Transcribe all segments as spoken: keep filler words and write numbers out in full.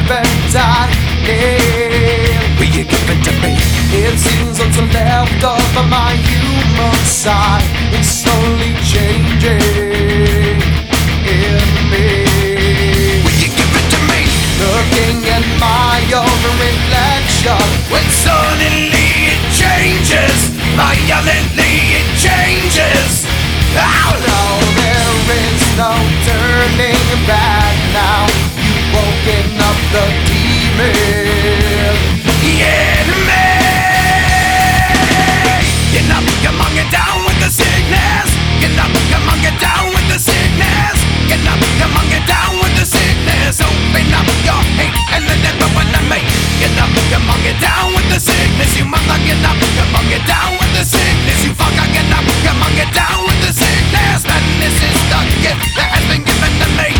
appetite. Will you give it to me? It seems what's left of my human side is slowly changing in me. Will you give it to me? Looking at my own reflection, when suddenly it changes, violently it changes. Oh no, there is no turning back now. You've woken up the demon in me. Get up, come on, get down with the sickness. Get up, come on, get down with the sickness. Get up, come on, get down with the sickness. Open up your hate and let it run to me. Get up, come on, get down with the sickness. You mother, get up, come on, get down with the sickness. You fucker, get up, come on, get down with the sickness. And this is the gift that has been given to me.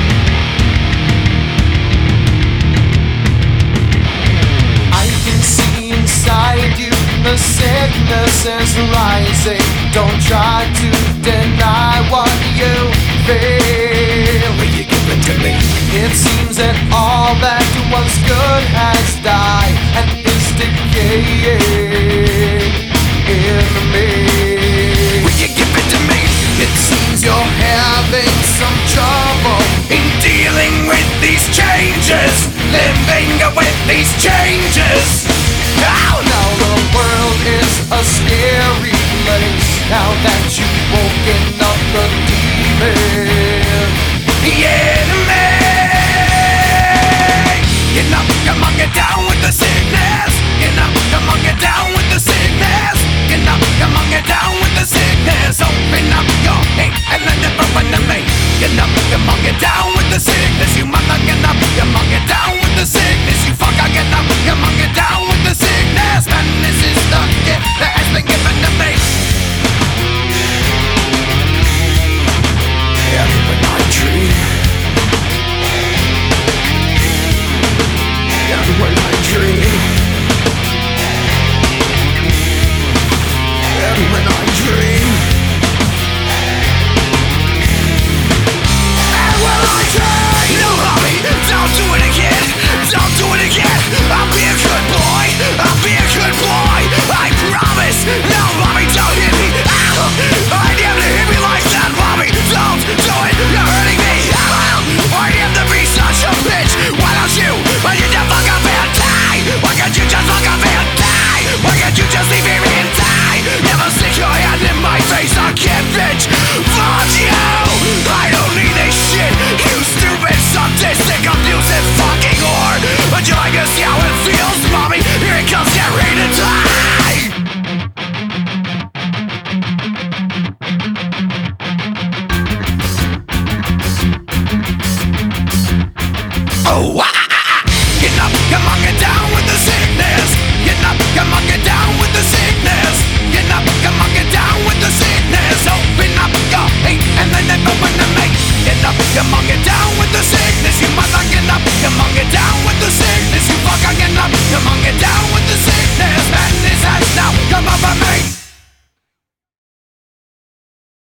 I can see inside you, the sickness is rising. Don't try to deny what you feel. Will you give it to me? It seems that all that was good has died and is decaying in me. Will you give it to me? It seems you're having some trouble in dealing with these changes, living with these changes. Oh no, the world is a scary place now that you've woken up the demon. Yeah.